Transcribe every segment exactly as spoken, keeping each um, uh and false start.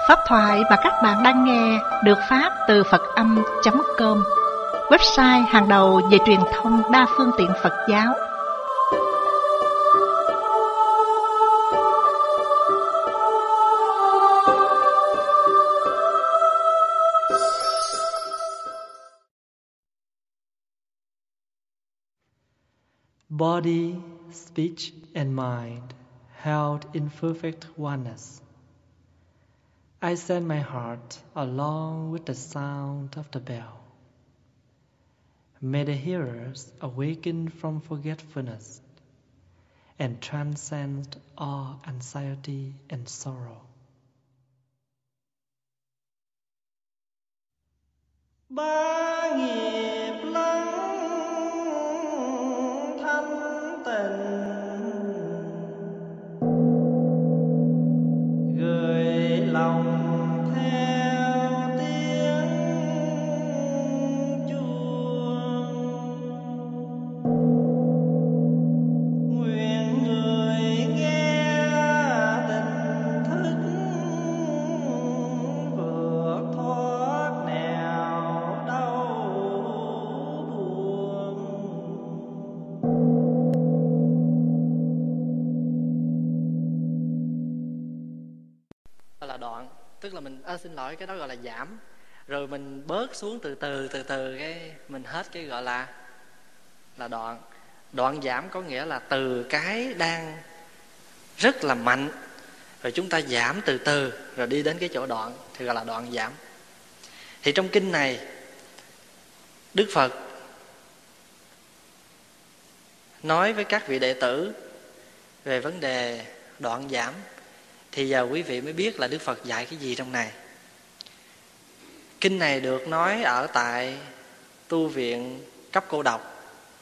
Pháp thoại mà các bạn đang nghe được phát từ Phật Âm chấm com, website hàng đầu về truyền thông đa phương tiện Phật giáo. Body, speech, and mind held in perfect oneness. I send my heart along with the sound of the bell. May the hearers awaken from forgetfulness and transcend all anxiety and sorrow. Ba nghiệp lắng thanh tịnh, gửi lòng theo tiếng chuông. Nguyện người nghe tỉnh thức vượt thoát nẻo đau buồn. Đó là đoạn, tức là mình à, xin lỗi, cái đó gọi là giảm, rồi mình bớt xuống từ từ từ từ cái mình hết cái gọi là là đoạn. Đoạn giảm có nghĩa là từ cái đang rất là mạnh rồi chúng ta giảm từ từ rồi đi đến cái chỗ đoạn thì gọi là đoạn giảm. Thì trong kinh này Đức Phật nói với các vị đệ tử về vấn đề đoạn giảm. Thì giờ quý vị mới biết là Đức Phật dạy cái gì trong này. Kinh này được nói ở tại tu viện Cấp Cô Độc,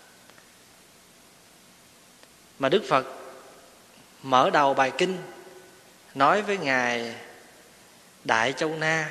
mà Đức Phật mở đầu bài kinh nói với Ngài Đại Châu Na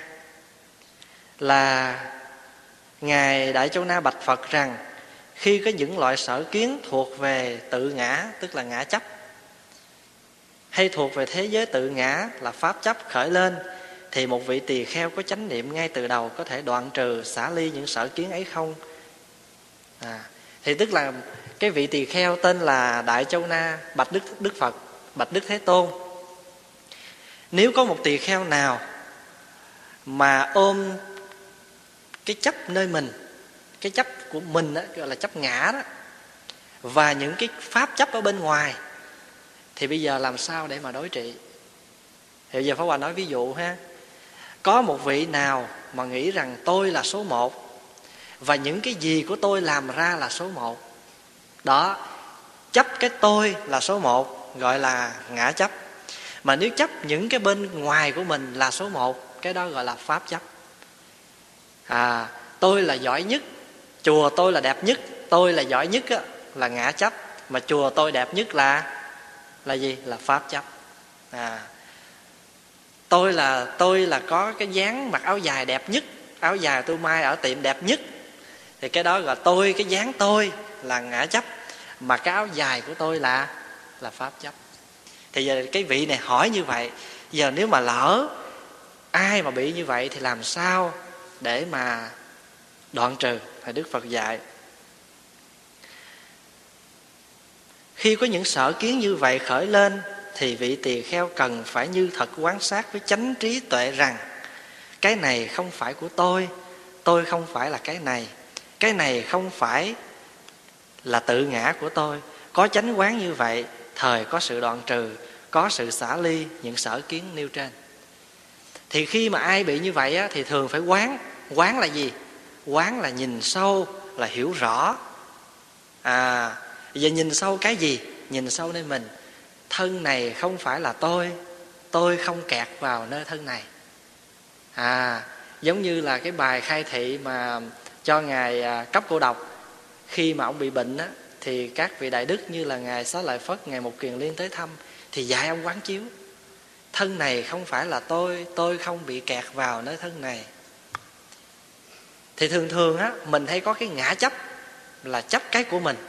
là Ngài Đại Châu Na bạch Phật rằng khi có những loại sở kiến thuộc về tự ngã, tức là ngã chấp, hay thuộc về thế giới tự ngã là pháp chấp khởi lên, thì một vị tỳ kheo có chánh niệm ngay từ đầu có thể đoạn trừ xả ly những sở kiến ấy không? À, thì tức là cái vị tỳ kheo tên là Đại Châu Na bạch Đức Đức Phật, bạch Đức Thế Tôn, nếu có một tỳ kheo nào mà ôm cái chấp nơi mình, cái chấp của mình đó, gọi là chấp ngã đó, và những cái pháp chấp ở bên ngoài, thì bây giờ làm sao để mà đối trị? Thì bây giờ Pháp Hòa nói ví dụ ha. Có một vị nào mà nghĩ rằng tôi là số một và những cái gì của tôi làm ra là số một, đó, chấp cái tôi là số một gọi là ngã chấp. Mà nếu chấp những cái bên ngoài của mình là số một, cái đó gọi là pháp chấp. À, tôi là giỏi nhất, chùa tôi là đẹp nhất, tôi là giỏi nhất á, là ngã chấp. Mà chùa tôi đẹp nhất là là gì? Là pháp chấp. À, tôi là tôi là có cái dáng mặc áo dài đẹp nhất, áo dài tôi may ở tiệm đẹp nhất, thì cái đó gọi tôi, cái dáng tôi là ngã chấp, mà cái áo dài của tôi là là pháp chấp. Thì giờ cái vị này hỏi như vậy, giờ nếu mà lỡ ai mà bị như vậy thì làm sao để mà đoạn trừ? Thì Đức Phật dạy, khi có những sở kiến như vậy khởi lên thì vị tỳ kheo cần phải như thật quan sát với chánh trí tuệ rằng cái này không phải của tôi, tôi không phải là cái này, cái này không phải là tự ngã của tôi. Có chánh quán như vậy, thời có sự đoạn trừ, có sự xả ly những sở kiến nêu trên. Thì khi mà ai bị như vậy á, thì thường phải quán. Quán là gì? Quán là nhìn sâu, là hiểu rõ. À, giờ nhìn sâu cái gì? Nhìn sâu nơi mình. Thân này không phải là tôi, tôi không kẹt vào nơi thân này. À, giống như là cái bài khai thị mà cho Ngài Cấp Cô Độc, khi mà ông bị bệnh á, thì các vị đại đức như là Ngài Xá Lợi Phất, Ngài Mục Kiền Liên tới thăm, thì dạy ông quán chiếu thân này không phải là tôi, tôi không bị kẹt vào nơi thân này. Thì thường thường á, mình hay có cái ngã chấp, là chấp cái của mình.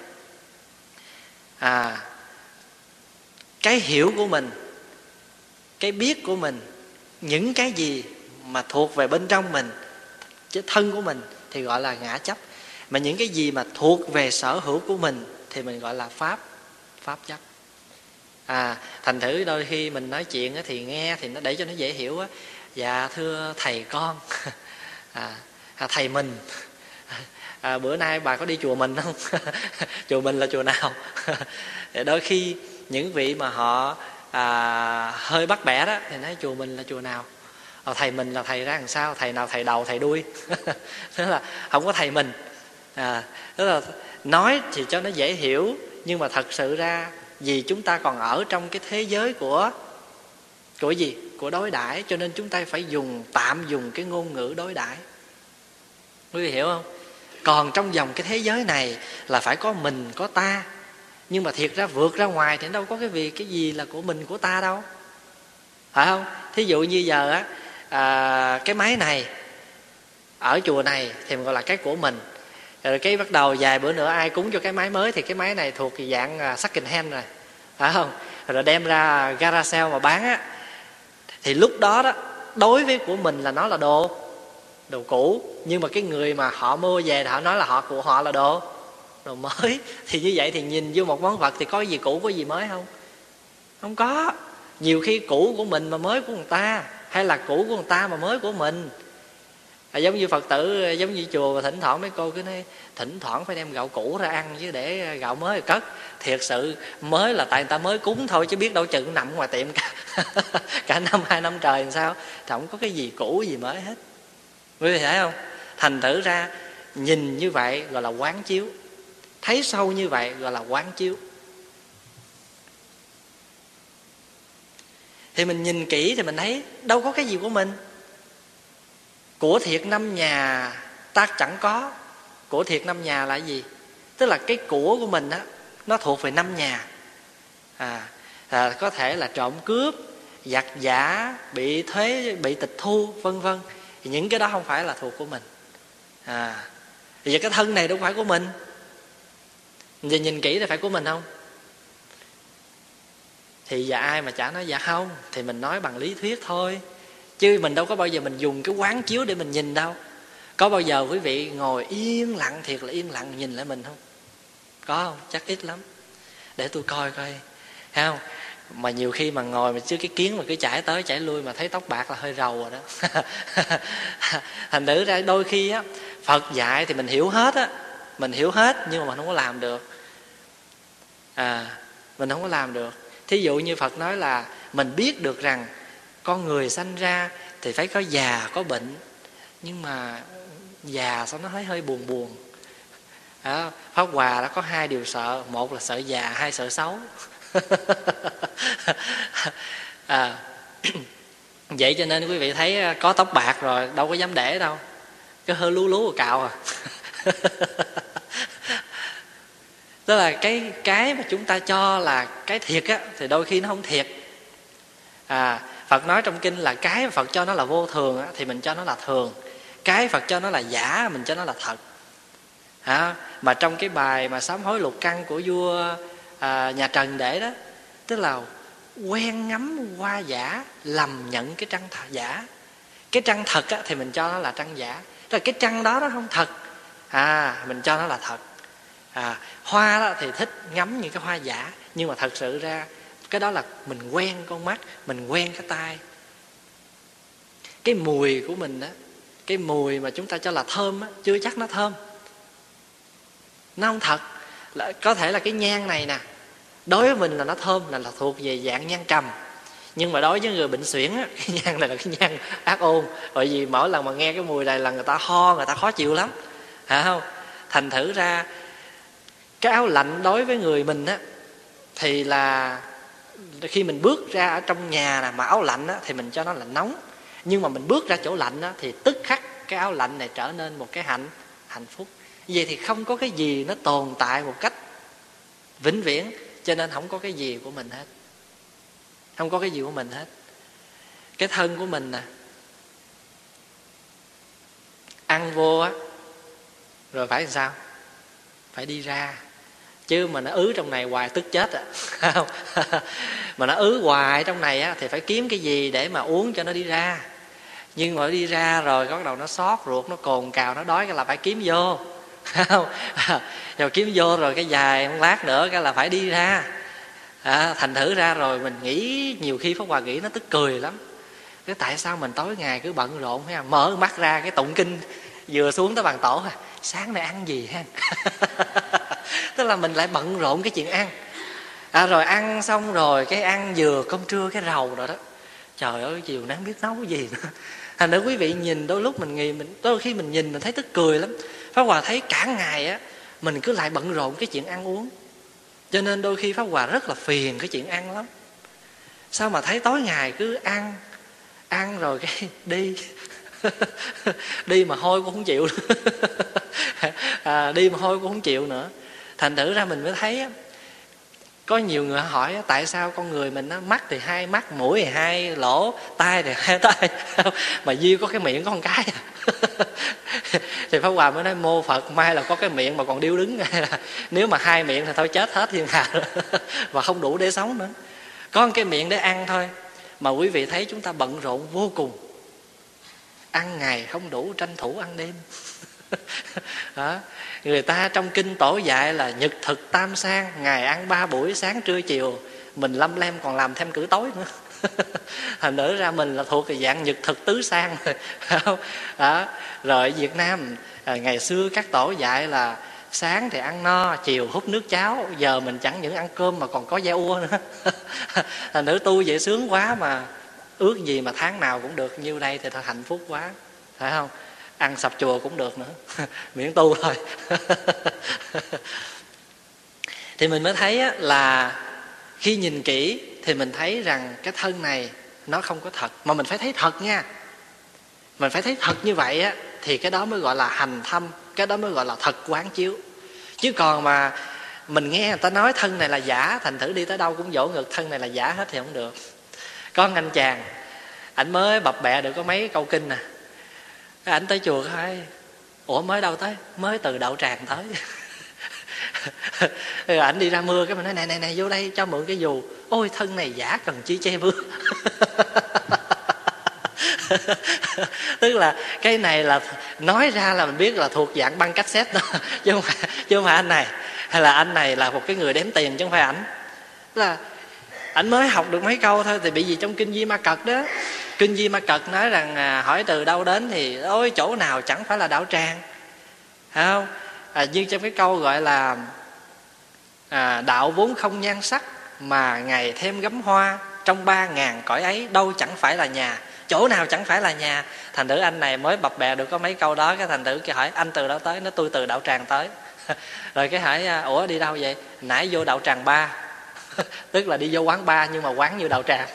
À, cái hiểu của mình, cái biết của mình, những cái gì mà thuộc về bên trong mình, chứ thân của mình thì gọi là ngã chấp. Mà những cái gì mà thuộc về sở hữu của mình thì mình gọi là pháp, pháp chấp. À, thành thử đôi khi mình nói chuyện thì nghe thì nó để cho nó dễ hiểu á. Dạ thưa thầy con, à, thầy mình, à, bữa nay bà có đi chùa mình không? Chùa mình là chùa nào? Đôi khi những vị mà họ à, hơi bắt bẻ đó thì nói chùa mình là chùa nào? À, thầy mình là thầy ra làm sao? Thầy nào thầy đầu thầy đuôi? Tức là không có thầy mình. À, tức là nói thì cho nó dễ hiểu, nhưng mà thật sự ra vì chúng ta còn ở trong cái thế giới của của gì? Của đối đãi, cho nên chúng ta phải dùng tạm dùng cái ngôn ngữ đối đãi. Quý vị hiểu không? Còn trong vòng cái thế giới này là phải có mình, có ta. Nhưng mà thiệt ra vượt ra ngoài thì đâu có cái việc cái gì là của mình, của ta đâu, phải không? Thí dụ như giờ á, à, cái máy này ở chùa này thì mình gọi là cái của mình. Rồi cái bắt đầu vài bữa nữa ai cúng cho cái máy mới thì cái máy này thuộc dạng second hand rồi, phải không? Rồi đem ra garage sale mà bán á, thì lúc đó đó đối với của mình là nó là đồ đồ cũ, nhưng mà cái người mà họ mua về họ nói là họ của họ là đồ đồ mới. Thì như vậy thì nhìn vô một món vật thì có gì cũ có gì mới không? Không có. Nhiều khi cũ của mình mà mới của người ta, hay là cũ của người ta mà mới của mình. À, giống như Phật tử, giống như chùa mà thỉnh thoảng mấy cô cứ nói thỉnh thoảng phải đem gạo cũ ra ăn chứ để gạo mới cất. Thiệt sự mới là tại người ta mới cúng thôi, chứ biết đâu chừng nằm ngoài tiệm cả, cả năm hai năm trời làm sao. Thì không có cái gì cũ gì mới hết. Quý vị thấy không? Thành thử ra nhìn như vậy gọi là quán chiếu, thấy sâu như vậy gọi là quán chiếu. Thì mình nhìn kỹ thì mình thấy đâu có cái gì của mình. Của thiệt năm nhà ta chẳng có. Của thiệt năm nhà là gì? Tức là cái của của mình á, nó thuộc về năm nhà. à, à, Có thể là trộm cướp, giặc giả, bị thuế, bị tịch thu, vân vân. Thì những cái đó không phải là thuộc của mình. à, Vì cái thân này đâu phải của mình. Giờ nhìn kỹ thì phải của mình không? Thì dạ ai mà chả nói dạ không. Thì mình nói bằng lý thuyết thôi, chứ mình đâu có bao giờ mình dùng cái quán chiếu để mình nhìn đâu. Có bao giờ quý vị ngồi yên lặng, thiệt là yên lặng nhìn lại mình không? Có không? Chắc ít lắm. Để tôi coi coi, thấy không? Mà nhiều khi mà ngồi mà chứ cái kiến mà cứ chảy tới chảy lui mà thấy tóc bạc là hơi rầu rồi đó. Thành thử ra đôi khi á, Phật dạy thì mình hiểu hết á, mình hiểu hết nhưng mà mình không có làm được. À, mình không có làm được. Thí dụ như Phật nói là mình biết được rằng con người sanh ra thì phải có già, có bệnh. Nhưng mà già sao nó thấy hơi buồn buồn. À, Pháp Hòa đã có hai điều sợ. Một là sợ già, hai sợ xấu. à, Vậy cho nên quý vị thấy có tóc bạc rồi đâu có dám để đâu, cái hơi lú lú rồi cạo à. Tức là cái cái mà chúng ta cho là cái thiệt á, thì đôi khi nó không thiệt. à, Phật nói trong kinh là cái mà Phật cho nó là vô thường á, thì mình cho nó là thường. Cái Phật cho nó là giả, mình cho nó là thật. à, Mà trong cái bài mà sám hối lục căn của vua à, nhà Trần để đó, tức là quen ngắm hoa giả, lầm nhận cái trăng thật giả. Cái trăng thật á, thì mình cho nó là trăng giả. Tức là cái trăng đó nó không thật, à mình cho nó là thật. à, Hoa đó thì thích ngắm những cái hoa giả, nhưng mà thật sự ra cái đó là mình quen con mắt, mình quen cái tai. Cái mùi của mình á, cái mùi mà chúng ta cho là thơm á, chưa chắc nó thơm, nó không thật. Là, có thể là cái nhang này nè, đối với mình là nó thơm, là, là thuộc về dạng nhang trầm. Nhưng mà đối với người bệnh suyễn á, cái nhang này là cái nhang ác ôn. Bởi vì mỗi lần mà nghe cái mùi này là người ta ho, người ta khó chịu lắm, hả không? Thành thử ra cái áo lạnh đối với người mình á, thì là khi mình bước ra ở trong nhà nè, mà áo lạnh á, thì mình cho nó là nóng. Nhưng mà mình bước ra chỗ lạnh á, thì tức khắc cái áo lạnh này trở nên một cái hạnh hạnh phúc. Vậy thì không có cái gì nó tồn tại một cách vĩnh viễn, cho nên không có cái gì của mình hết. Không có cái gì của mình hết. Cái thân của mình nè, ăn vô á, rồi phải làm sao? Phải đi ra. chứ mà nó ứ trong này hoài tức chết à. Mà nó ứ hoài trong này á, thì phải kiếm cái gì để mà uống cho nó đi ra. Nhưng mà đi ra rồi bắt đầu nó xót ruột, nó cồn cào, nó đói cái là phải kiếm vô. Không? Rồi kiếm vô rồi cái dài một lát nữa cái là phải đi ra. À, thành thử ra rồi mình nghĩ, nhiều khi Pháp Hòa nghĩ nó tức cười lắm. Cái tại sao mình tối ngày cứ bận rộn ha, mở mắt ra cái tụng kinh vừa xuống tới bàn tổ, sáng nay ăn gì ha. Tức là mình lại bận rộn cái chuyện ăn. À, rồi ăn xong rồi cái ăn vừa cơm trưa cái rầu rồi đó, trời ơi chiều nay không biết nấu cái gì nữa. Thành ra quý vị nhìn, đôi lúc mình nghĩ, mình đôi khi mình nhìn mình thấy tức cười lắm. Pháp Hòa thấy cả ngày á mình cứ lại bận rộn cái chuyện ăn uống, cho nên đôi khi Pháp Hòa rất là phiền cái chuyện ăn lắm. Sao mà thấy tối ngày cứ ăn ăn rồi cái đi đi mà hôi cũng không chịu à, đi mà hôi cũng không chịu nữa. Thành thử ra mình mới thấy á, có nhiều người hỏi tại sao con người mình á, mắt thì hai mắt, mũi thì hai lỗ, tai thì hai tai, mà duy có cái miệng có một cái à. Thì Pháp Hòa mới nói mô Phật, may là có cái miệng mà còn điêu đứng, là nếu mà hai miệng thì thôi chết hết thiên hạ và không đủ để sống nữa. Có một cái miệng để ăn thôi mà quý vị thấy chúng ta bận rộn vô cùng. Ăn ngày không đủ, tranh thủ ăn đêm. Đó. Người ta trong kinh tổ dạy là nhật thực tam sang, ngày ăn ba buổi sáng trưa chiều. Mình lâm lem còn làm thêm cử tối nữa. Thành nữa ra mình là thuộc cái dạng nhật thực tứ sang. Đó. Rồi ở Việt Nam à, ngày xưa các tổ dạy là sáng thì ăn no, chiều hút nước cháo. Giờ mình chẳng những ăn cơm mà còn có da ua nữa. Thành nữ tu vậy sướng quá, mà ước gì mà tháng nào cũng được như đây thì thật hạnh phúc quá, phải không? Ăn sập chùa cũng được nữa, miễn tu thôi. Thì mình mới thấy là khi nhìn kỹ thì mình thấy rằng cái thân này nó không có thật. Mà mình phải thấy thật nha. Mình phải thấy thật như vậy á, thì cái đó mới gọi là hành thâm, cái đó mới gọi là thật quán chiếu. Chứ còn mà mình nghe người ta nói thân này là giả, thành thử đi tới đâu cũng vỗ ngực thân này là giả hết thì không được. Có anh chàng, ảnh mới bập bẹ được có mấy câu kinh nè. Cái ảnh tới chùa hỏi, ủa mới đâu tới? Mới từ Đạo Tràng tới. Rồi ảnh đi ra mưa, cái mình nói này này này vô đây cho mượn cái dù. Ôi thân này giả cần chi che mưa. Tức là cái này là nói ra là mình biết là thuộc dạng băng cassette đó, chứ không phải, chứ không phải anh này. Hay là anh này là một cái người đếm tiền chứ không phải ảnh. Tức là ảnh mới học được mấy câu thôi thì bị gì trong kinh Di Ma Cật đó. Kinh Di Ma Cật nói rằng à, hỏi từ đâu đến thì ôi chỗ nào chẳng phải là Đạo Tràng, phải không? À, như trong cái câu gọi là à, đạo vốn không nhan sắc mà ngày thêm gấm hoa, trong ba ngàn cõi ấy đâu chẳng phải là nhà, chỗ nào chẳng phải là nhà. Thành thử anh này mới bập bẹ được có mấy câu đó, cái thành thử cái hỏi anh từ đâu tới, nó tôi từ Đạo Tràng tới. Rồi cái hỏi ủa đi đâu vậy? Nãy vô Đạo Tràng ba. Tức là đi vô quán bar nhưng mà quán như Đạo Tràng.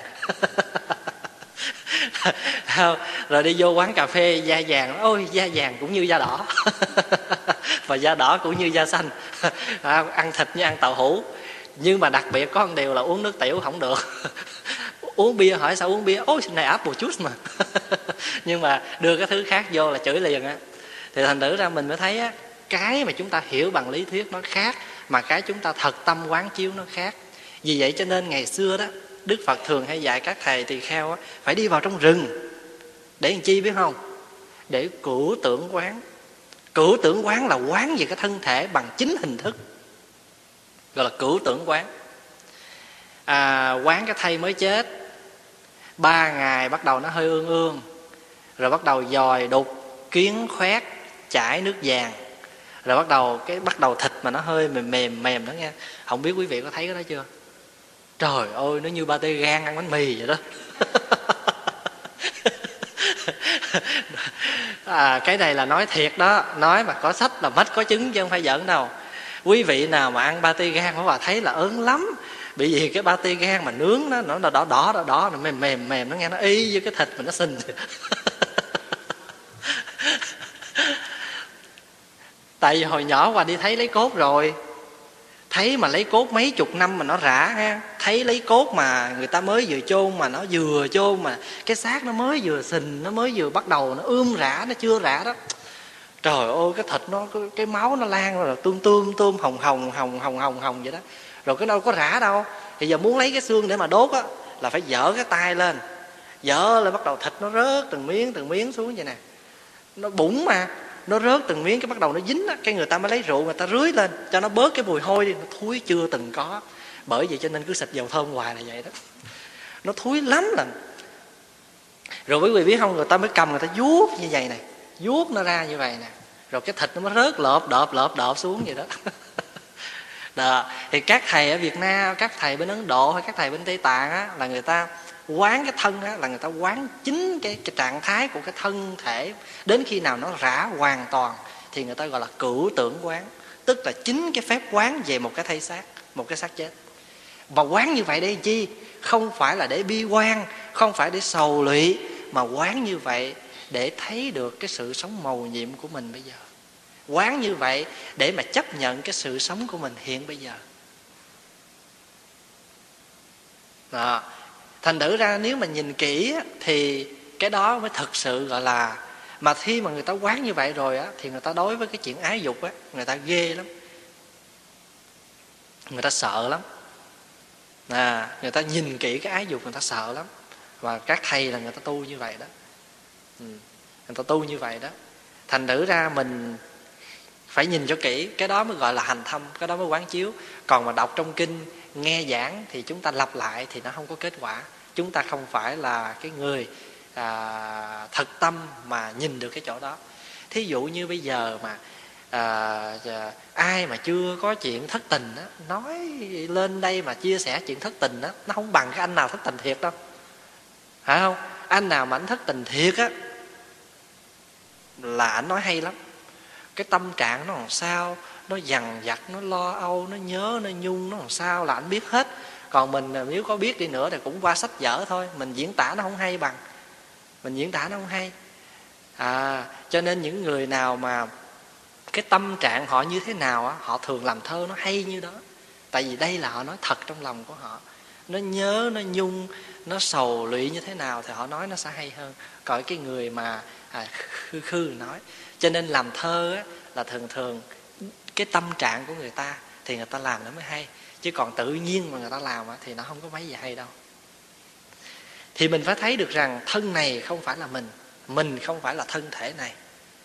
Rồi đi vô quán cà phê da vàng, ôi da vàng cũng như da đỏ. Và da đỏ cũng như da xanh. À, ăn thịt như ăn tàu hũ. Nhưng mà đặc biệt có một điều là uống nước tiểu không được. Uống bia hỏi sao uống bia, ôi này apple juice mà. Nhưng mà đưa cái thứ khác vô là chửi liền á. Thì thành thử ra mình mới thấy á, cái mà chúng ta hiểu bằng lý thuyết nó khác, mà cái chúng ta thật tâm quán chiếu nó khác. Vì vậy cho nên ngày xưa đó, Đức Phật thường hay dạy các thầy tỳ kheo á, phải đi vào trong rừng. Để làm chi biết không? Để cửu tưởng quán. Cửu tưởng quán là quán về cái thân thể bằng chính hình thức, gọi là cửu tưởng quán. À, quán cái thây mới chết, ba ngày bắt đầu nó hơi ương ương, rồi bắt đầu dòi đục, kiến khoét, chảy nước vàng, rồi bắt đầu cái bắt đầu thịt mà nó hơi mềm mềm mềm đó nghe. Không biết quý vị có thấy cái đó chưa? Trời ơi, nó như ba tê gan ăn bánh mì vậy đó. À, cái này là nói thiệt đó, nói mà có sách là mách có chứng chứ không phải giỡn đâu. Quý vị nào mà ăn ba tê gan phải bà thấy là ớn lắm. Bởi vì cái ba tê gan mà nướng nó nó đỏ đỏ đỏ đỏ nó mềm mềm mềm, nó nghe nó y với cái thịt mà nó xinh. Tại vì hồi nhỏ Hòa đi thấy lấy cốt rồi, thấy mà lấy cốt mấy chục năm mà nó rã ha, thấy lấy cốt mà người ta mới vừa chôn mà nó vừa chôn mà cái xác nó mới vừa sình, nó mới vừa bắt đầu nó ươm rã, nó chưa rã đó. Trời ơi, cái thịt nó, cái, cái máu nó lan rồi, tươm tươm tươm hồng hồng hồng hồng hồng hồng vậy đó. Rồi cái đâu có rã đâu. Thì giờ muốn lấy cái xương để mà đốt á, là phải dở cái tay lên, dở lên, bắt đầu thịt nó rớt từng miếng từng miếng xuống vậy nè. Nó bụng mà, nó rớt từng miếng, cái bắt đầu nó dính á, cái người ta mới lấy rượu người ta rưới lên cho nó bớt cái mùi hôi đi. Nó thúi chưa từng có. Bởi vậy cho nên cứ xịt dầu thơm hoài là vậy đó. Nó thúi lắm lần. Rồi quý vị biết không, người ta mới cầm, người ta vuốt như vậy này, vuốt nó ra như vậy nè, rồi cái thịt nó mới rớt lợp đợp lợp đợp xuống vậy đó. Đó. Thì các thầy ở Việt Nam, các thầy bên Ấn Độ hay các thầy bên Tây Tạng á, là người ta quán cái thân á, là người ta quán chính cái, cái trạng thái của cái thân thể. Đến khi nào nó rã hoàn toàn thì người ta gọi là cửu tưởng quán. Tức là chính cái phép quán về một cái thây xác, một cái xác chết. Và quán như vậy để chi? Không phải là để bi quan, không phải để sầu lụy, mà quán như vậy để thấy được cái sự sống mầu nhiệm của mình bây giờ. Quán như vậy để mà chấp nhận cái sự sống của mình hiện bây giờ. Đó. Thành thử ra nếu mà nhìn kỹ thì cái đó mới thực sự gọi là. Mà khi mà người ta quán như vậy rồi á, thì người ta đối với cái chuyện ái dục á, người ta ghê lắm, người ta sợ lắm. À, người ta nhìn kỹ cái ái dục người ta sợ lắm. Và các thầy là người ta tu như vậy đó. Ừ, người ta tu như vậy đó. Thành thử ra mình phải nhìn cho kỹ. Cái đó mới gọi là hành thâm, cái đó mới quán chiếu. Còn mà đọc trong kinh, nghe giảng thì chúng ta lặp lại thì nó không có kết quả. Chúng ta không phải là cái người à, thật tâm mà nhìn được cái chỗ đó. Thí dụ như bây giờ mà à, ai mà chưa có chuyện thất tình á, nói lên đây mà chia sẻ chuyện thất tình á, nó không bằng cái anh nào thất tình thiệt đâu, phải không? Anh nào mà anh thất tình thiệt á là anh nói hay lắm. Cái tâm trạng nó làm sao, nó dằn vặt, nó lo âu, nó nhớ, nó nhung, nó làm sao là anh biết hết. Còn mình nếu có biết đi nữa thì cũng qua sách vở thôi. Mình diễn tả nó không hay bằng. Mình diễn tả nó không hay. À, cho nên những người nào mà cái tâm trạng họ như thế nào á, họ thường làm thơ nó hay như đó. Tại vì đây là họ nói thật trong lòng của họ. Nó nhớ, nó nhung, nó sầu lụy như thế nào thì họ nói nó sẽ hay hơn. Còn cái người mà à, khư khư nói. Cho nên làm thơ á, là thường thường cái tâm trạng của người ta thì người ta làm nó mới hay. Chứ còn tự nhiên mà người ta làm á, thì nó không có mấy gì hay đâu. Thì mình phải thấy được rằng thân này không phải là mình, mình không phải là thân thể này.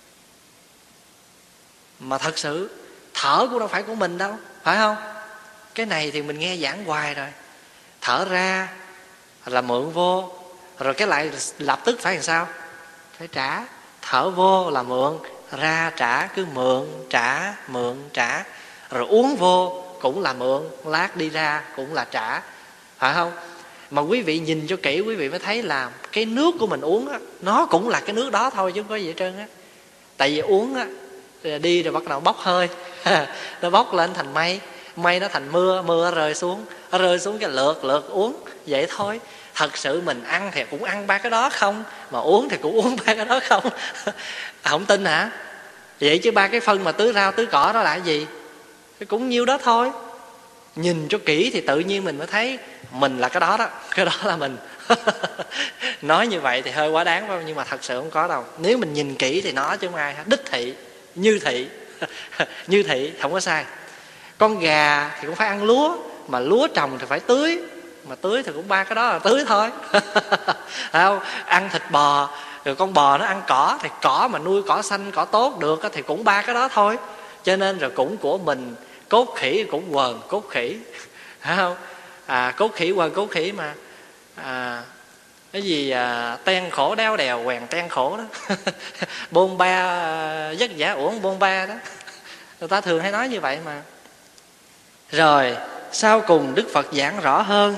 Mà thật sự thở cũng đâu phải của mình đâu, phải không? Cái này thì mình nghe giảng hoài rồi. Thở ra là mượn vô, rồi cái lại lập tức phải làm sao? Phải trả. Thở vô là mượn, ra trả, cứ mượn, trả, mượn, trả. Rồi uống vô cũng là mượn, lát đi ra cũng là trả, phải không? Mà quý vị nhìn cho kỹ, quý vị mới thấy là cái nước của mình uống á, nó cũng là cái nước đó thôi chứ không có gì hết trơn á. Tại vì uống á, đi rồi bắt đầu bốc hơi nó bốc lên thành mây, mây nó thành mưa, mưa rơi xuống, nó rơi xuống cái lượt lượt uống vậy thôi. Thật sự mình ăn thì cũng ăn ba cái đó không, mà uống thì cũng uống ba cái đó không. Không tin hả? Vậy chứ ba cái phân mà tưới rau tưới cỏ đó là cái gì? Cũng nhiêu đó thôi. Nhìn cho kỹ thì tự nhiên mình mới thấy mình là cái đó đó, cái đó là mình. Nói như vậy thì hơi quá đáng phải không? Nhưng mà thật sự không có đâu. Nếu mình nhìn kỹ thì nó chứ không ai hết. Đích thị, như thị. Như thị không có sai. Con gà thì cũng phải ăn lúa, mà lúa trồng thì phải tưới, mà tưới thì cũng ba cái đó là tưới thôi. Không? Ăn thịt bò, rồi con bò nó ăn cỏ, thì cỏ mà nuôi cỏ xanh, cỏ tốt được thì cũng ba cái đó thôi. Cho nên rồi cũng của mình. Cốt khỉ cũng quần cốt khỉ, phải không? À, cốt khỉ quần cốt khỉ mà. À, cái gì à, ten khổ đéo đèo quèn ten khổ đó. Bôn ba vất vả uổng bôn ba đó. Người ta thường hay nói như vậy mà. Rồi sau cùng Đức Phật giảng rõ hơn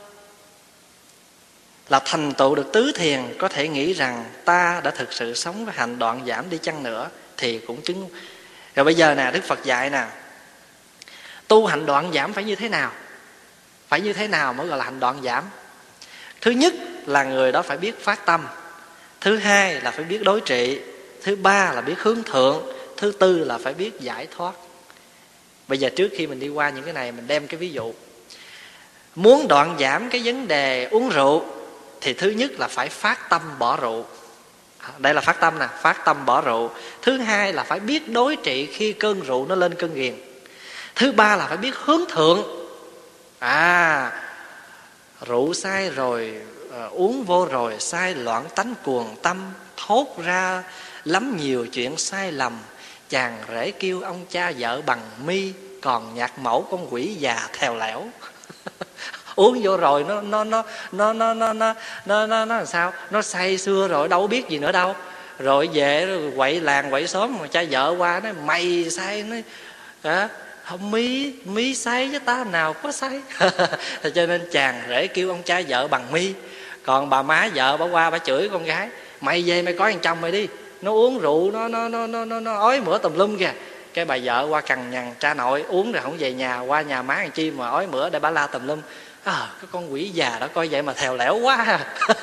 là thành tựu được tứ thiền. Có thể nghĩ rằng ta đã thực sự sống với hành đoạn giảm đi chăng nữa thì cũng chứng. Rồi bây giờ nè, Đức Phật dạy nè, tu hành đoạn giảm phải như thế nào? Phải như thế nào mới gọi là hành đoạn giảm? Thứ nhất là người đó phải biết phát tâm. Thứ hai là phải biết đối trị. Thứ ba là biết hướng thượng. Thứ tư là phải biết giải thoát. Bây giờ trước khi mình đi qua những cái này, mình đem cái ví dụ. Muốn đoạn giảm cái vấn đề uống rượu thì thứ nhất là phải phát tâm bỏ rượu. Đây là phát tâm nè, phát tâm bỏ rượu. Thứ hai là phải biết đối trị khi cơn rượu nó lên cơn ghiền. Thứ ba là phải biết hướng thượng. À, rượu say rồi, à, uống vô rồi sai loạn tánh cuồng tâm, thốt ra lắm nhiều chuyện sai lầm. Chàng rể kêu ông cha vợ bằng mi, còn nhạc mẫu con quỷ già thèo lẻo. Uống vô rồi nó nó nó nó nó nó nó nó nó nó làm sao? Nó say sưa rồi đâu biết gì nữa đâu. Rồi về rồi quậy làng quậy xóm, mà cha vợ qua nói mày say, nói hả? Không, mí mí say chứ ta nào có say. Cho nên chàng rể kêu ông cha vợ bằng mi, còn bà má vợ bà qua bà chửi con gái, mày về mày coi thằng chồng mày đi, nó uống rượu nó nó nó nó nó, nó ói mửa tùm lum kìa. Cái bà vợ qua cằn nhằn cha nội, uống rồi không về nhà, qua nhà má làm chi mà ói mửa để bà la tùm lum. À, cái con quỷ già đó coi vậy mà thèo lẻo quá.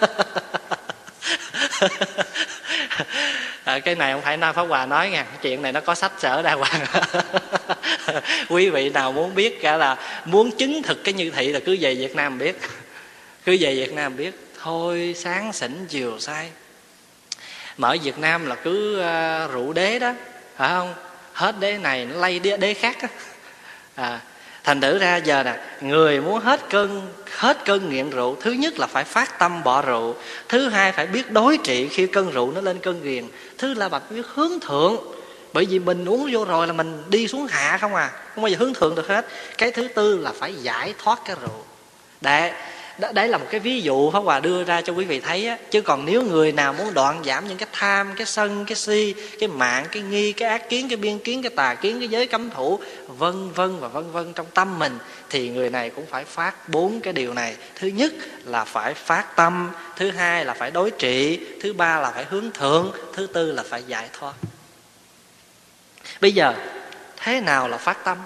À, cái này không phải Nam Pháp Hòa nói nha, chuyện này nó có sách sở đàng hoàng. Quý vị nào muốn biết cả là muốn chứng thực cái như thị là cứ về Việt Nam biết. Cứ về Việt Nam biết. Thôi sáng xỉn chiều say. Mà ở Việt Nam là cứ uh, rượu đế đó, phải không? Hết đế này nó lây đế, đế khác á. À, thành thử ra giờ nè, người muốn hết cơn hết cơn nghiện rượu, thứ nhất là phải phát tâm bỏ rượu. Thứ hai phải biết đối trị khi cơn rượu nó lên cơn ghiền. Thứ là bạn biết hướng thượng. Bởi vì mình uống vô rồi là mình đi xuống hạ không à, không bao giờ hướng thượng được hết. Cái thứ tư là phải giải thoát cái rượu. Đấy, đấy là một cái ví dụ Pháp Hòa đưa ra cho quý vị thấy á. Chứ còn nếu người nào muốn đoạn giảm những cái tham, cái sân, cái si, cái mạng, cái nghi, cái ác kiến, cái biên kiến, cái tà kiến, cái giới cấm thủ, vân vân và vân vân trong tâm mình, thì người này cũng phải phát bốn cái điều này. Thứ nhất là phải phát tâm, thứ hai là phải đối trị, thứ ba là phải hướng thượng, thứ tư là phải giải thoát. Bây giờ thế nào là phát tâm?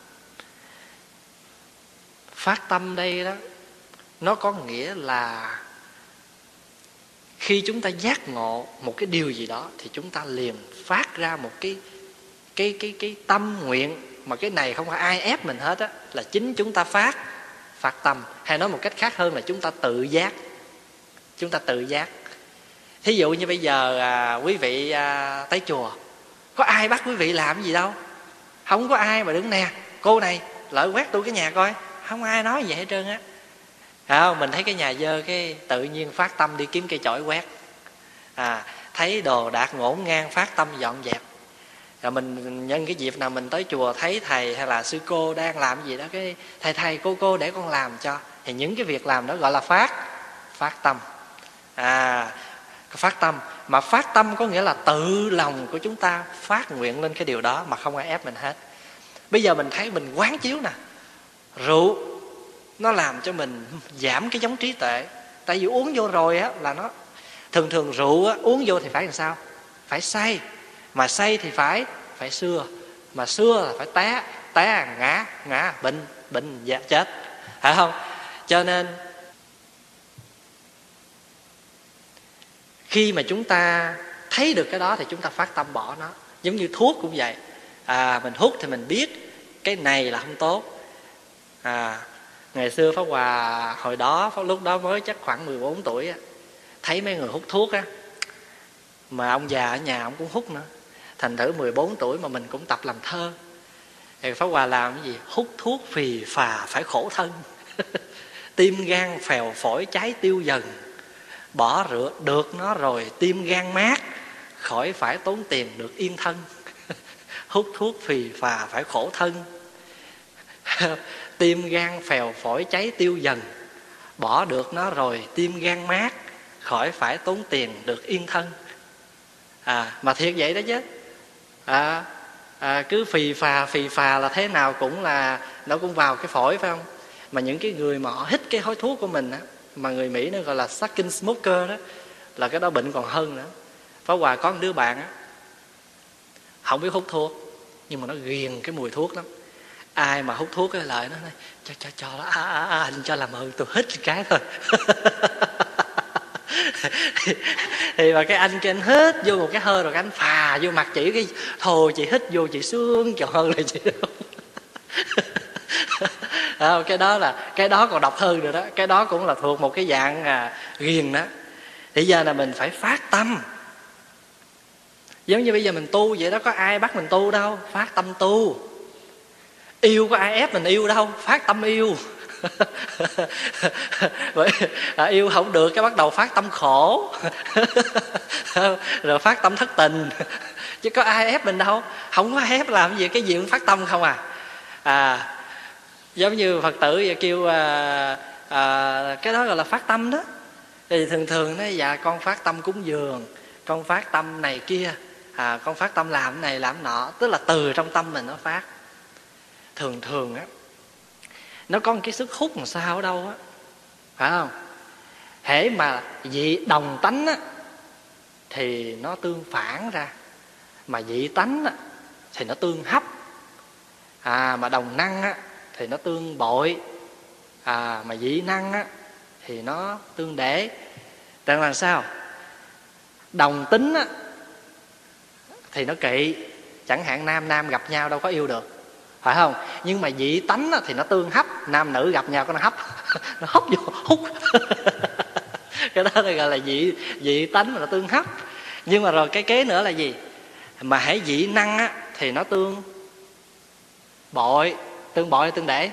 Phát tâm đây đó, nó có nghĩa là khi chúng ta giác ngộ một cái điều gì đó thì chúng ta liền phát ra một cái cái cái cái tâm nguyện, mà cái này không phải ai ép mình hết á, là chính chúng ta phát phát tâm. Hay nói một cách khác hơn là chúng ta tự giác. Chúng ta tự giác. Thí dụ như bây giờ à, quý vị à, tới chùa, có ai bắt quý vị làm gì đâu. Không có ai mà đứng nè, cô này lợi quét tôi cái nhà coi, không ai nói vậy hết trơn á. À, mình thấy cái nhà dơ cái tự nhiên phát tâm đi kiếm cây chổi quét. À, thấy đồ đạc ngổn ngang phát tâm dọn dẹp. Rồi mình nhân cái dịp nào mình tới chùa thấy thầy hay là sư cô đang làm gì đó, cái thầy thầy cô cô để con làm cho. Thì những cái việc làm đó gọi là phát phát tâm. À, phát tâm. Mà phát tâm có nghĩa là tự lòng của chúng ta phát nguyện lên cái điều đó mà không ai ép mình hết. Bây giờ mình thấy mình quán chiếu nè, rượu nó làm cho mình giảm cái giống trí tuệ. Tại vì uống vô rồi á là nó thường thường rượu á, uống vô thì phải làm sao? Phải say. Mà say thì phải phải xưa. Mà xưa là phải té, té ngã, ngã bệnh, bệnh dạ, chết. Phải không? Cho nên khi mà chúng ta thấy được cái đó thì chúng ta phát tâm bỏ nó. Giống như thuốc cũng vậy. À, mình hút thì mình biết cái này là không tốt. À, ngày xưa Pháp Hòa hồi đó, Pháp lúc đó mới chắc khoảng mười bốn tuổi á, thấy mấy người hút thuốc á, mà ông già ở nhà ông cũng hút nữa. Thành thử mười bốn tuổi mà mình cũng tập làm thơ. Thì Pháp Hòa làm cái gì? Hút thuốc phì phà phải khổ thân. Tim gan phèo phổi cháy tiêu dần. Bỏ rửa được nó rồi tim gan mát, khỏi phải tốn tiền được yên thân. Hút thuốc phì phà phải khổ thân. Tim gan phèo phổi cháy tiêu dần. Bỏ được nó rồi tim gan mát, khỏi phải tốn tiền được yên thân. À, mà thiệt vậy đó chứ. À, à, cứ phì phà phì phà là thế nào cũng là nó cũng vào cái phổi, phải không? Mà những cái người mà họ hít cái khói thuốc của mình á, mà người Mỹ nó gọi là sucking smoker đó, là cái đó bệnh còn hơn nữa. Pháp Hòa có một đứa bạn á, không biết hút thuốc nhưng mà nó ghiền cái mùi thuốc lắm. Ai mà hút thuốc cái lời nó nói cho cho cho đó, à, à, à, anh cho làm ơn tôi hít cái thôi. thì, thì mà cái anh kia anh hít vô một cái hơi rồi cái anh phà vô mặt chị, cái thôi chị hít vô chị sướng trời hơn là chị đâu. À, cái đó là cái đó còn độc hơn rồi đó. Cái đó cũng là thuộc một cái dạng à, ghiền đó. Thì giờ là mình phải phát tâm Giống như bây giờ mình tu vậy đó, có ai bắt mình tu đâu, phát tâm tu. Yêu có ai ép mình yêu đâu, phát tâm yêu. Vậy à, yêu không được cái bắt đầu phát tâm khổ. Rồi phát tâm thất tình. Chứ có ai ép mình đâu, không có ép làm gì, cái gì cũng phát tâm không à. À giống như Phật tử vậy kêu à, à, cái đó gọi là phát tâm đó. Thì thường thường nói dạ con phát tâm cúng dường, con phát tâm này kia, à, con phát tâm làm này làm nọ. Tức là từ trong tâm mình nó phát. Thường thường á, nó có một cái sức hút làm sao ở đâu á, phải không? Hễ mà vị đồng tánh á thì nó tương phản ra, mà vị tánh á thì nó tương hấp, à mà đồng năng á thì nó tương bội, à mà vị năng á thì nó tương để. Rằng là sao? Đồng tính á thì nó kỵ, chẳng hạn nam nam gặp nhau đâu có yêu được, phải không? Nhưng mà vị tánh á thì nó tương hấp, nam nữ gặp nhau có nó hấp. Nó hấp vô hút. Cái đó gọi là vị vị tánh mà nó tương hấp. Nhưng mà rồi cái kế nữa là gì? Mà hãy vị năng á thì nó tương bội. Tương bội hay tương để?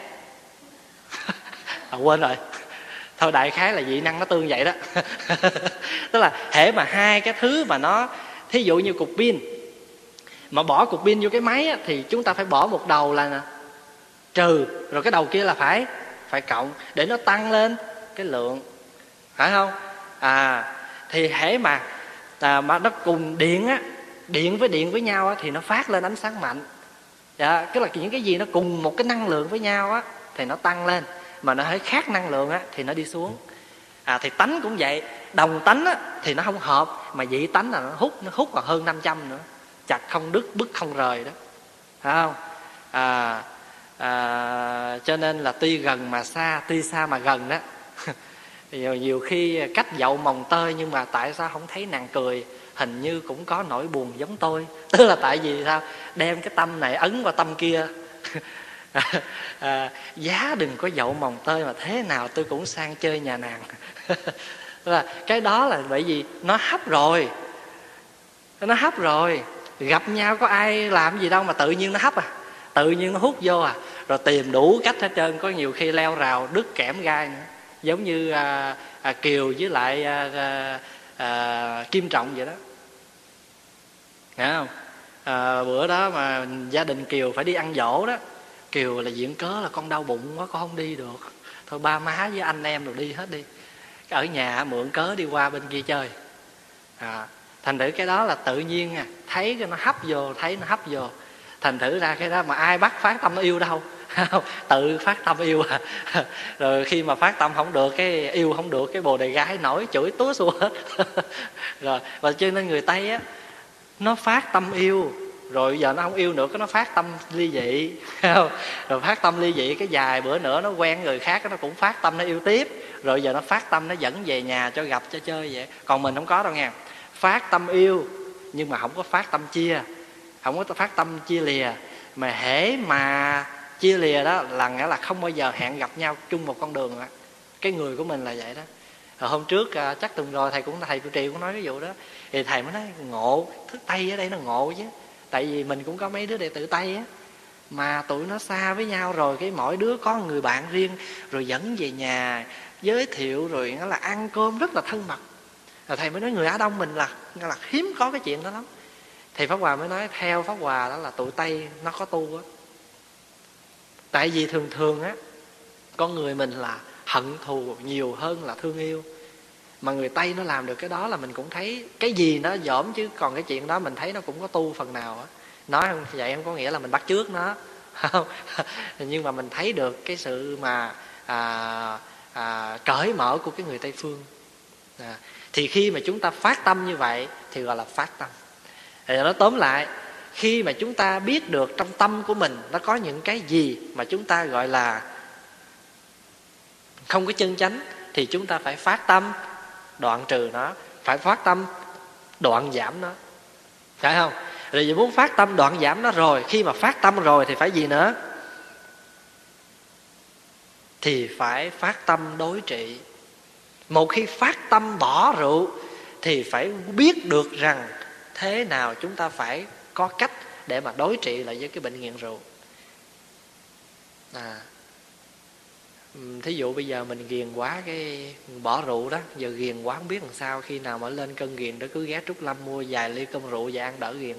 À, quên rồi. Thôi đại khái là vị năng nó tương vậy đó. Tức là hễ mà hai cái thứ mà nó, thí dụ như cục pin, mà bỏ cục pin vô cái máy á, thì chúng ta phải bỏ một đầu là trừ, rồi cái đầu kia là phải phải cộng để nó tăng lên cái lượng, phải không? À thì hễ mà à, mà nó cùng điện á, điện với điện với nhau á, thì nó phát lên ánh sáng mạnh. Dạ, tức là những cái gì nó cùng một cái năng lượng với nhau á thì nó tăng lên, mà nó hơi khác năng lượng á thì nó đi xuống. À thì tánh cũng vậy, đồng tánh á thì nó không hợp, mà vị tánh là nó hút, nó hút còn hơn năm trăm nữa, chặt không đứt, bứt không rời đó, phải không? À, à cho nên là tuy gần mà xa, tuy xa mà gần đó. nhiều, nhiều khi cách dậu mồng tơi, nhưng mà tại sao không thấy nàng cười, hình như cũng có nỗi buồn giống tôi. Tức là tại vì sao? Đem cái tâm này ấn vào tâm kia. À, giá đừng có dậu mồng tơi mà thế nào tôi cũng sang chơi nhà nàng. Là cái đó là bởi vì nó hấp rồi, nó hấp rồi. Gặp nhau có ai làm gì đâu mà tự nhiên nó hấp à, tự nhiên nó hút vô à. Rồi tìm đủ cách hết trơn, có nhiều khi leo rào đứt kẽm gai nữa. Giống như à, à, Kiều với lại à, à, à, Kim Trọng vậy đó, nghe không? À, bữa đó mà gia đình Kiều phải đi ăn dỗ đó, Kiều là viện cớ là con đau bụng quá, con không đi được, thôi ba má với anh em rồi đi hết đi, ở nhà mượn cớ đi qua bên kia chơi. À, thành thử cái đó là tự nhiên à, thấy cái nó hấp vô, thấy nó hấp vô, thành thử ra cái đó mà ai bắt phát tâm nó yêu đâu. Tự phát tâm yêu à. Rồi khi mà phát tâm không được, cái yêu không được, cái bồ đề gái nổi chửi túa xua hết. Rồi và cho nên người Tây á, nó phát tâm yêu rồi giờ nó không yêu nữa, cái nó phát tâm ly dị. Rồi phát tâm ly dị cái vài bữa nữa nó quen người khác, nó cũng phát tâm nó yêu tiếp, rồi giờ nó phát tâm nó dẫn về nhà cho gặp cho chơi vậy. Còn mình không có đâu nghe, phát tâm yêu nhưng mà không có phát tâm chia, không có phát tâm chia lìa. Mà hễ mà chia lìa đó là nghĩa là không bao giờ hẹn gặp nhau chung một con đường đó. Cái người của mình là vậy đó. Rồi hôm trước chắc tuần rồi thầy cũng thầy của Trì cũng nói cái vụ đó, thì thầy mới nói ngộ, thức Tây ở đây nó ngộ chứ. Tại vì mình cũng có mấy đứa đệ tử Tây á, mà tụi nó xa với nhau rồi, cái mỗi đứa có người bạn riêng, rồi dẫn về nhà giới thiệu, rồi nó là ăn cơm rất là thân mật. Rồi thầy mới nói người Á Đông mình là, là hiếm có cái chuyện đó lắm. Thì Pháp Hòa mới nói theo Pháp Hòa đó là tụi Tây nó có tu á. Tại vì thường thường á, con người mình là hận thù nhiều hơn là thương yêu. Mà người Tây nó làm được cái đó là mình cũng thấy cái gì nó dởm, chứ còn cái chuyện đó mình thấy nó cũng có tu phần nào á. Nói không vậy không có nghĩa là mình bắt chước nó. Nhưng mà mình thấy được cái sự mà à, à, cởi mở của cái người Tây phương. À, thì khi mà chúng ta phát tâm như vậy thì gọi là phát tâm. Thì nó tóm lại, khi mà chúng ta biết được trong tâm của mình nó có những cái gì mà chúng ta gọi là không có chân chánh, thì chúng ta phải phát tâm đoạn trừ nó, phải phát tâm đoạn giảm nó, phải không? Rồi muốn phát tâm đoạn giảm nó rồi, khi mà phát tâm rồi thì phải gì nữa? Thì phải phát tâm đối trị. Một khi phát tâm bỏ rượu thì phải biết được rằng thế nào chúng ta phải có cách để mà đối trị lại với cái bệnh nghiện rượu. À, thí dụ bây giờ mình ghiền quá cái bỏ rượu đó, giờ ghiền quá không biết làm sao, khi nào mà lên cơn ghiền đó cứ ghé Trúc Lâm mua vài ly cơm rượu và ăn đỡ ghiền.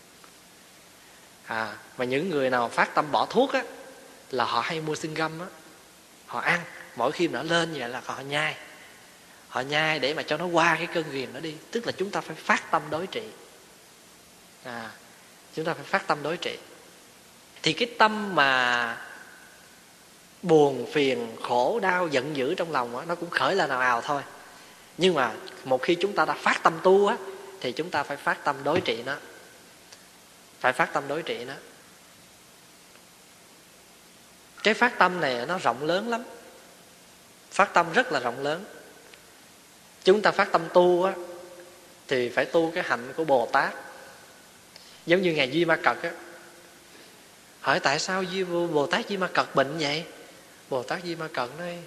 À, mà những người nào phát tâm bỏ thuốc á là họ hay mua xương găm á, họ ăn mỗi khi mà nó lên vậy là họ nhai, họ nhai để mà cho nó qua cái cơn ghiền đó đi. Tức là chúng ta phải phát tâm đối trị. À, chúng ta phải phát tâm đối trị. Thì cái tâm mà buồn, phiền, khổ, đau, giận dữ trong lòng á, nó cũng khởi lên ào ào thôi. Nhưng mà một khi chúng ta đã phát tâm tu á, thì chúng ta phải phát tâm đối trị nó. Phải phát tâm đối trị nó. Cái phát tâm này nó rộng lớn lắm. Phát tâm rất là rộng lớn. Chúng ta phát tâm tu á, thì phải tu cái hạnh của Bồ Tát. Giống như Ngài Duy Ma Cật á, hỏi tại sao Bồ Tát Duy Ma Cật bệnh vậy? Bồ Tát Duy Ma Cật nói: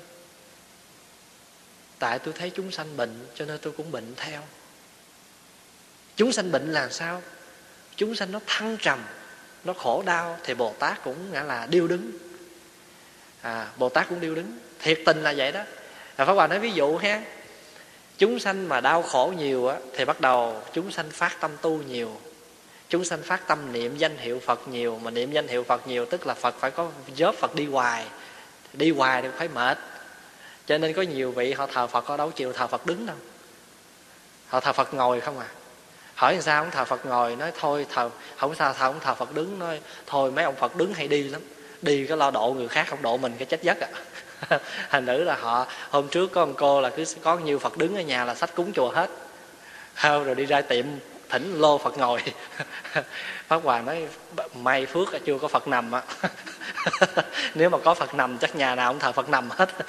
tại tôi thấy chúng sanh bệnh cho nên tôi cũng bệnh theo. Chúng sanh bệnh là sao? Chúng sanh nó thăng trầm, nó khổ đau, thì Bồ Tát cũng nghĩa là điêu đứng. À, Bồ Tát cũng điêu đứng. Thiệt tình là vậy đó. À, Pháp Hòa nói ví dụ ha, chúng sanh mà đau khổ nhiều á, thì bắt đầu chúng sanh phát tâm tu nhiều. Chúng sanh phát tâm niệm danh hiệu Phật nhiều. Mà niệm danh hiệu Phật nhiều tức là Phật phải có job Phật đi hoài. Đi hoài thì phải mệt. Cho nên có nhiều vị họ thờ Phật, họ đâu chịu thờ Phật đứng đâu, họ thờ Phật ngồi không à. Hỏi làm sao không thờ Phật ngồi, nói thôi thờ không sao, thờ không thờ Phật đứng. Nói thôi mấy ông Phật đứng hay đi lắm, đi cái lo độ người khác không độ mình cái chết giấc à. Thành nữ là họ hôm trước có một cô là cứ có nhiều Phật đứng ở nhà là xách cúng chùa hết, rồi đi ra tiệm thỉnh lô Phật ngồi. Pháp Hòa nói may phước chưa có Phật nằm á. Nếu mà có Phật nằm chắc nhà nào cũng thờ Phật nằm hết.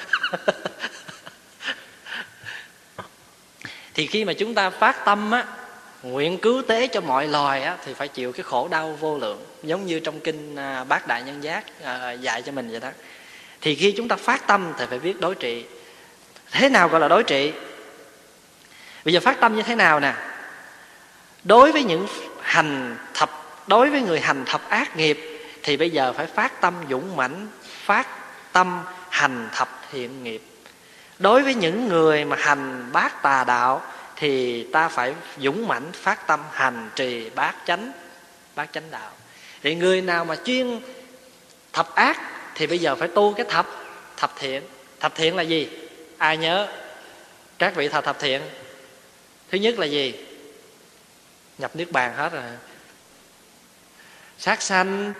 Thì khi mà chúng ta phát tâm á, nguyện cứu tế cho mọi loài á, thì phải chịu cái khổ đau vô lượng. Giống như trong kinh Bát Đại Nhân Giác dạy cho mình vậy đó. Thì khi chúng ta phát tâm thì phải biết đối trị. Thế nào gọi là đối trị? Bây giờ phát tâm như thế nào nè? Đối với những hành thập Đối với người hành thập ác nghiệp thì bây giờ phải phát tâm dũng mãnh, phát tâm hành thập thiện nghiệp. Đối với những người mà hành bát tà đạo thì ta phải dũng mãnh phát tâm hành trì bát chánh, bát chánh đạo. Thì người nào mà chuyên thập ác thì bây giờ phải tu cái thập thập thiện. Thập thiện là gì? Ai nhớ? Các vị thờ thập thiện. Thứ nhất là gì? Nhập niết bàn hết rồi. Sát sanh.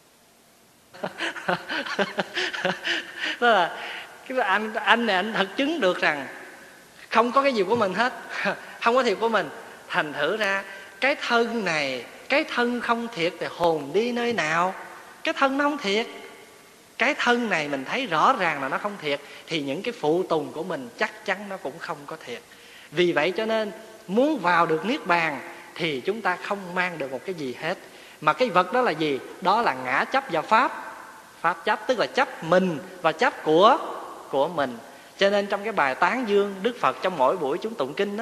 Đó là cái anh anh này anh thực chứng được rằng không có cái gì của mình hết, không có thiệt của mình. Thành thử ra cái thân này, cái thân không thiệt thì hồn đi nơi nào? Cái thân nó không thiệt. Cái thân này mình thấy rõ ràng là nó không thiệt, thì những cái phụ tùng của mình chắc chắn nó cũng không có thiệt. Vì vậy cho nên muốn vào được niết bàn thì chúng ta không mang được một cái gì hết. Mà cái vật đó là gì? Đó là ngã chấp và pháp. Pháp chấp tức là chấp mình và chấp của của mình. Cho nên trong cái bài tán dương Đức Phật trong mỗi buổi chúng tụng kinh đó,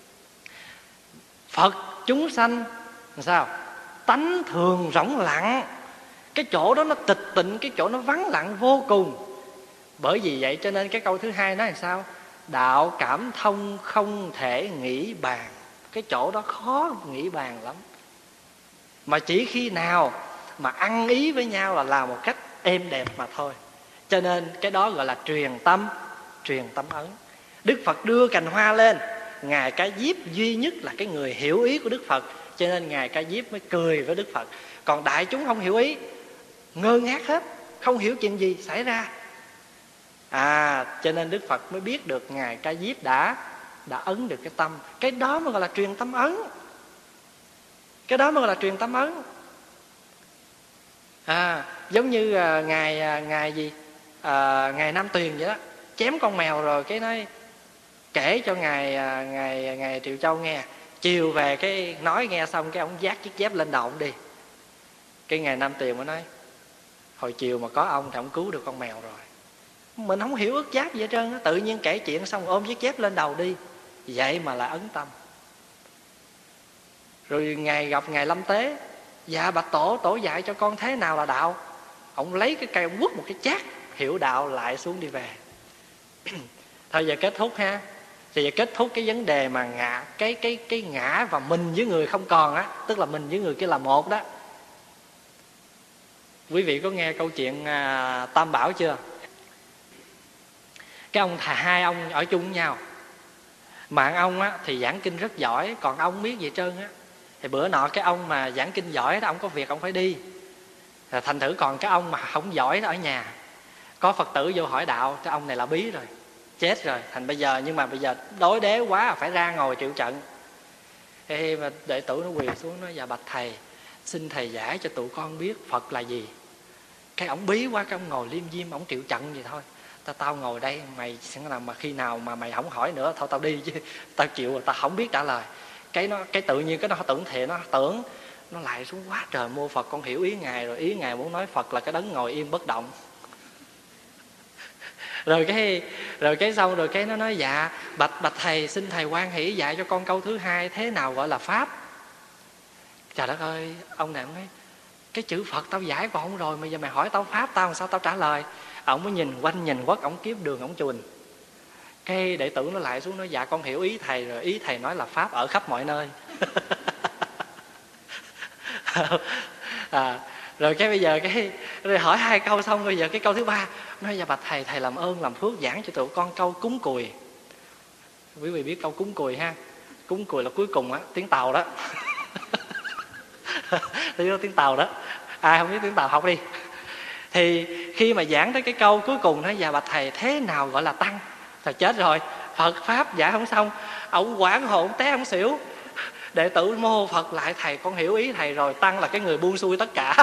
Phật chúng sanh làm sao? Tánh thường rỗng lặng. Cái chỗ đó nó tịch tịnh, cái chỗ nó vắng lặng vô cùng. Bởi vì vậy cho nên cái câu thứ hai nói là sao? Đạo cảm thông không thể nghĩ bàn. Cái chỗ đó khó nghĩ bàn lắm. Mà chỉ khi nào mà ăn ý với nhau là làm một cách êm đẹp mà thôi. Cho nên cái đó gọi là truyền tâm, truyền tâm ấn. Đức Phật đưa cành hoa lên, Ngài Ca Diếp duy nhất là cái người hiểu ý của Đức Phật, cho nên Ngài Ca Diếp mới cười với Đức Phật. Còn đại chúng không hiểu ý, ngơ ngác hết, không hiểu chuyện gì xảy ra. À, cho nên Đức Phật mới biết được Ngài Ca Diếp đã đã ấn được cái tâm. Cái đó mới gọi là truyền tâm ấn. Cái đó mới gọi là truyền tâm ấn. À, giống như à, ngài à, ngài gì à, ngài Nam Tuyền vậy đó, chém con mèo rồi cái nói kể cho ngài à, ngài ngài Triệu Châu nghe. Chiều về cái nói nghe xong cái ông vác chiếc dép lên đầu ông đi. Cái ngài Nam Tuyền mới nói hồi chiều mà có ông thì ông cứu được con mèo rồi. Mình không hiểu ức giáp gì hết trơn, tự nhiên kể chuyện xong ôm chiếc dép lên đầu đi. Vậy mà là ấn tâm. Rồi ngày gặp Ngài Lâm Tế: dạ bạch tổ, tổ dạy cho con thế nào là đạo. Ông lấy cái cây, ông quất một cái chát, hiểu đạo lại xuống đi về. Thôi giờ kết thúc ha. Thì giờ kết thúc cái vấn đề mà ngã, cái cái cái ngã và mình với người không còn á, tức là mình với người kia là một đó. Quý vị có nghe câu chuyện à, Tam Bảo chưa? Cái ông thà hai ông ở chung với nhau. Mà ông á thì giảng kinh rất giỏi, còn ông biết gì trơn á. Thì bữa nọ cái ông mà giảng kinh giỏi đó, ông có việc ông phải đi. Thành thử còn cái ông mà không giỏi đó ở nhà. Có Phật tử vô hỏi đạo, cái ông này là bí rồi, chết rồi. Thành bây giờ, nhưng mà bây giờ đối đế quá, phải ra ngồi triệu trận. Thế mà đệ tử nó quỳ xuống nói: dạ bạch thầy, xin thầy giải cho tụi con biết Phật là gì. Cái ông bí quá, cái ông ngồi liêm diêm, ông triệu trận vậy thôi. Tao tao ngồi đây, mày sẽ làm mà khi nào mà mày không hỏi nữa, thôi tao đi chứ, tao chịu rồi, tao không biết trả lời. Cái nó cái tự nhiên cái nó tưởng thiệt, nó tưởng nó lại xuống: quá trời mô Phật, con hiểu ý ngài rồi, ý ngài muốn nói Phật là cái đấng ngồi im bất động. Rồi cái rồi cái xong rồi cái nó nói: dạ bạch bạch thầy, xin thầy hoan hỷ dạy cho con câu thứ hai, thế nào gọi là pháp. Trời đất ơi, ông này ông nói: cái chữ Phật tao giải của ông rồi, mà giờ mày hỏi tao pháp, tao làm sao tao trả lời. Ông mới nhìn quanh nhìn quất, ông kiếm đường ông chùn. Cái đệ tử nó lại xuống nói: dạ con hiểu ý thầy rồi, ý thầy nói là pháp ở khắp mọi nơi. à, rồi cái bây giờ cái rồi hỏi hai câu xong, bây giờ cái câu thứ ba nói: dạ bạch thầy, thầy làm ơn làm phước giảng cho tụi con câu cúng cùi. Quý vị biết câu cúng cùi ha? Cúng cùi là cuối cùng á, tiếng Tàu đó. Tiếng Tàu đó, ai không biết tiếng Tàu học đi. Thì khi mà giảng tới cái câu cuối cùng nói: dạ bạch thầy, thế nào gọi là tăng. Rồi chết rồi, Phật pháp giải không xong, ông quảng hồn té ông xỉu. Đệ tử mô Phật lại: thầy con hiểu ý thầy rồi, tăng là cái người buông xuôi tất cả.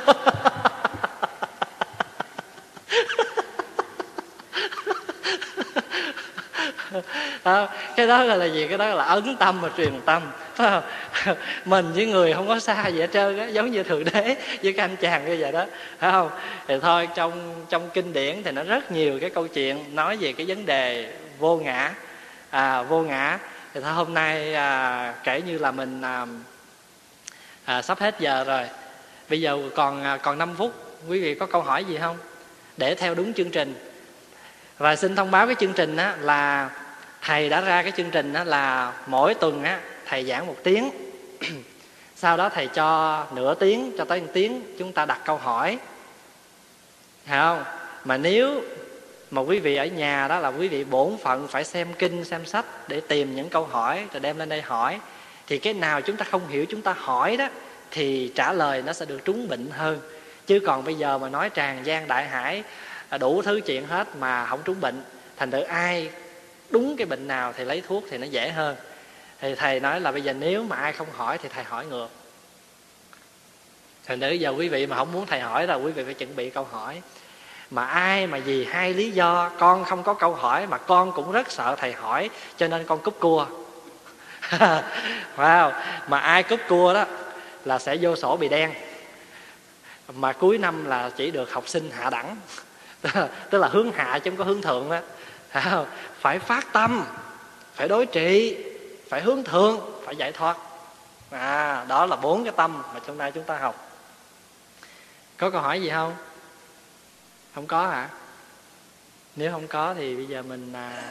À, cái đó là gì? Cái đó là ấn tâm và truyền tâm. Mình với người không có xa gì hết trơn á, giống như Thượng Đế với các anh chàng như vậy đó, phải không? Thì thôi, trong trong kinh điển thì nó rất nhiều cái câu chuyện nói về cái vấn đề vô ngã. À, vô ngã thì thôi hôm nay à, kể như là mình à, à, sắp hết giờ rồi. Bây giờ còn à, còn năm phút. Quý vị có câu hỏi gì không? Để theo đúng chương trình. Và xin thông báo cái chương trình á, là thầy đã ra cái chương trình á, là mỗi tuần á, thầy giảng một tiếng. Sau đó thầy cho nửa tiếng cho tới một tiếng chúng ta đặt câu hỏi, hiểu không? Mà nếu mà quý vị ở nhà đó là quý vị bổn phận phải xem kinh, xem sách để tìm những câu hỏi rồi đem lên đây hỏi. Thì cái nào chúng ta không hiểu chúng ta hỏi đó, thì trả lời nó sẽ được trúng bệnh hơn. Chứ còn bây giờ mà nói tràn gian đại hải đủ thứ chuyện hết mà không trúng bệnh, thành thử ai đúng cái bệnh nào thì lấy thuốc thì nó dễ hơn. Thì thầy nói là bây giờ nếu mà ai không hỏi thì thầy hỏi ngược. Thành thử giờ quý vị mà không muốn thầy hỏi là quý vị phải chuẩn bị câu hỏi. Mà ai mà vì hai lý do con không có câu hỏi mà con cũng rất sợ thầy hỏi, cho nên con cúp cua. Wow. Mà ai cúp cua đó là sẽ vô sổ bị đen. Mà cuối năm là chỉ được học sinh hạ đẳng. Tức là hướng hạ chứ không có hướng thượng đó. Phải phát tâm, phải đối trị, phải hướng thượng, phải giải thoát. À, đó là bốn cái tâm mà hôm nay chúng ta học. Có câu hỏi gì không? Không có hả? Nếu không có thì bây giờ mình à,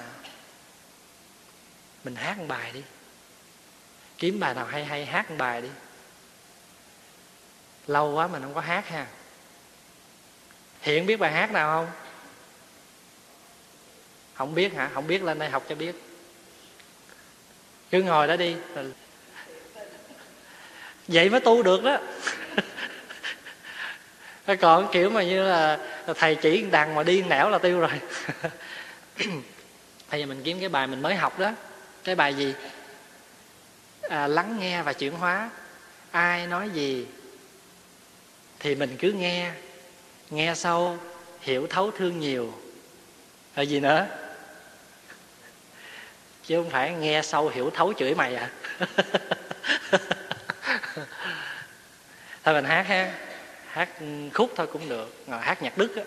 mình hát một bài đi. Kiếm bài nào hay hay hát một bài đi. Lâu quá mình không có hát ha. Hiện biết bài hát nào không? Không biết hả? Không biết lên đây học cho biết. Cứ ngồi đó đi. Vậy mới tu được đó. Còn kiểu mà như là thầy chỉ đằng mà đi nẻo là tiêu rồi. Bây giờ mình kiếm cái bài mình mới học đó. Cái bài gì? À, lắng nghe và chuyển hóa. Ai nói gì thì mình cứ nghe. Nghe sâu, hiểu thấu thương nhiều. Rồi gì nữa? Chứ không phải nghe sâu hiểu thấu chửi mày à. Thôi mình hát ha. Hát khúc thôi cũng được. Ngồi hát nhạc Đức á.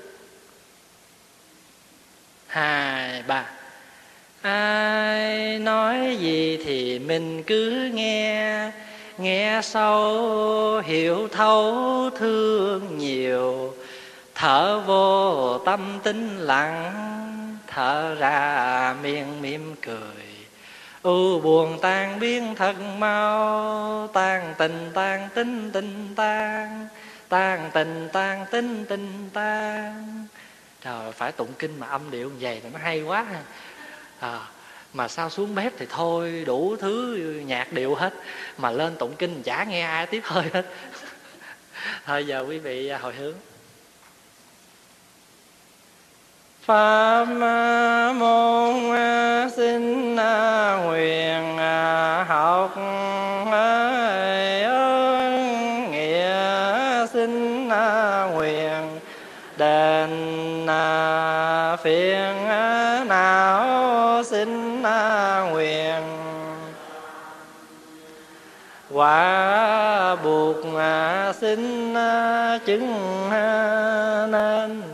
Hai, ba. Ai nói gì thì mình cứ nghe. nghe sâu hiểu thấu thương nhiều, thở vô tâm tĩnh lặng, thở ra miệng mỉm cười. U buồn tan biến thật mau, tan tình tan tính tình tan, tan tình tan tính tình tan. Trời, phải tụng kinh mà âm điệu như vậy là nó hay quá ha. À, mà sao xuống bếp thì thôi đủ thứ nhạc điệu hết, mà lên tụng kinh chả nghe ai tiếp hơi hết. Thôi giờ quý vị hồi hướng. Pháp môn xin nguyện học ơn nghĩa, xin nguyện đền phiền não, xin nguyện quả buộc xin chứng nên.